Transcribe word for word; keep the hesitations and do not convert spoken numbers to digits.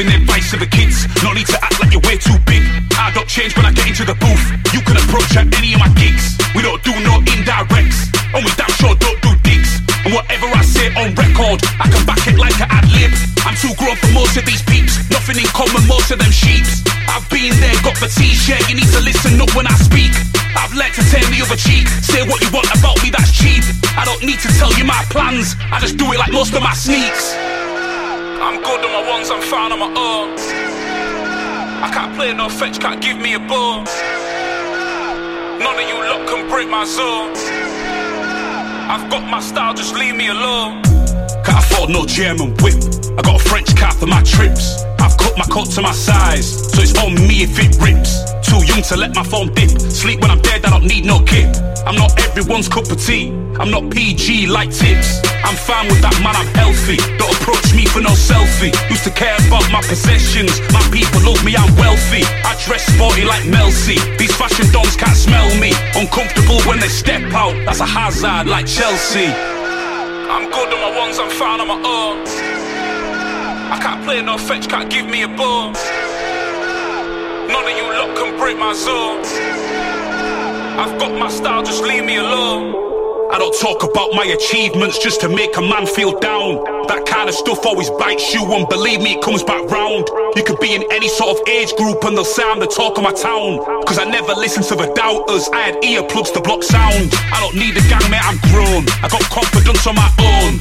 giving advice to the kids. No need to act like you're way too big. I don't change when I get into the booth. You can approach at any of my gigs. We don't do no indirects, and we damn sure don't do digs. And whatever I say on record, I can back it like an ad-lib. I'm too grown for most of these peeps. Nothing in common, most of them sheeps. I've been there, got the t-shirt. You need to listen up when I speak. I've learned to turn the other cheek. Say what you want about me, that's cheap. I don't need to tell you my plans. I just do it like most of my sneaks. I'm good on my ones, I'm fine on my own. I can't play no fetch, can't give me a bone. None of you lot can break my zone. I've got my style, just leave me alone. Can't afford no German whip. I got a French car for my trips. I've cut my coat to my size, so it's on me if it rips. Too young to let my phone dip. Sleep when I'm dead, I don't need no kip. I'm not everyone's cup of tea. I'm not P G like tips. I'm fine with that, man, I'm healthy. Don't approach me for no selfie. Used to care about my possessions. My people love me, I'm wealthy. I dress sporty like Mel C. These fashion dons can't smell me. Uncomfortable when they step out. That's a hazard like Chelsea. I'm good on my ones, I'm fine on my own. I can't play no fetch, can't give me a bone. None of you lot can break my zone. I've got my style, just leave me alone. I don't talk about my achievements just to make a man feel down. That kind of stuff always bites you, and believe me, it comes back round. You could be in any sort of age group and they'll say I'm the talk of my town. Cause I never listened to the doubters, I had earplugs to block sound. I don't need a gang, mate, I'm grown. I got confidence on my own.